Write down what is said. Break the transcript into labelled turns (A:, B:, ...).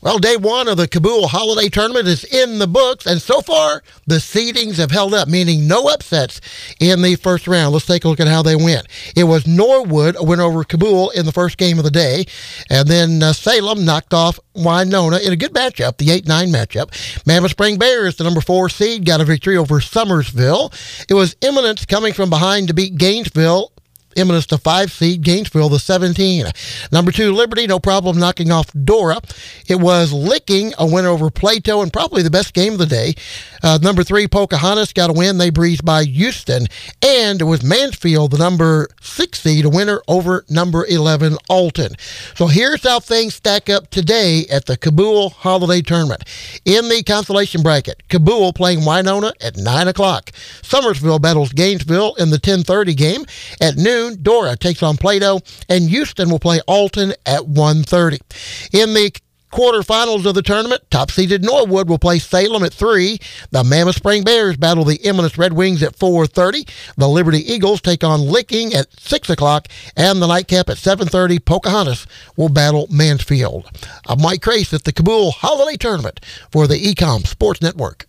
A: Well, day one of the Cabool Holiday Tournament is in the books, and so far, the seedings have held up, meaning no upsets in the first round. Let's take a look at how they went. It was Norwood a win over Cabool in the first game of the day, and then Salem knocked off Winona in a good matchup, the 8-9 matchup. Mammoth Spring Bears, the number 4 seed, got a victory over Summersville. It was Eminence coming from behind to beat Gainesville. Eminence, the 5 seed, Gainesville, the 17. Number 2, Liberty, no problem knocking off Dora. It was Licking, a win over Plato, and probably the best game of the day. Number 3, Pocahontas got a win. They breezed by Houston. And it was Mansfield, the number 6 seed, a winner over number 11, Alton. So here's how things stack up today at the Cabool Holiday Tournament. In the consolation bracket, Cabool playing Winona at 9 o'clock. Summersville battles Gainesville in the 10:30 game. At noon, Dora takes on Plato, and Houston will play Alton at 1:30. In the quarterfinals of the tournament, top-seeded Norwood will play Salem at 3. The Mammoth Spring Bears battle the Eminence Red Wings at 4:30. The Liberty Eagles take on Licking at 6 o'clock, and the nightcap at 7:30. Pocahontas will battle Mansfield. I'm Mike Crace at the Cabool Holiday Tournament for the Ecom Sports Network.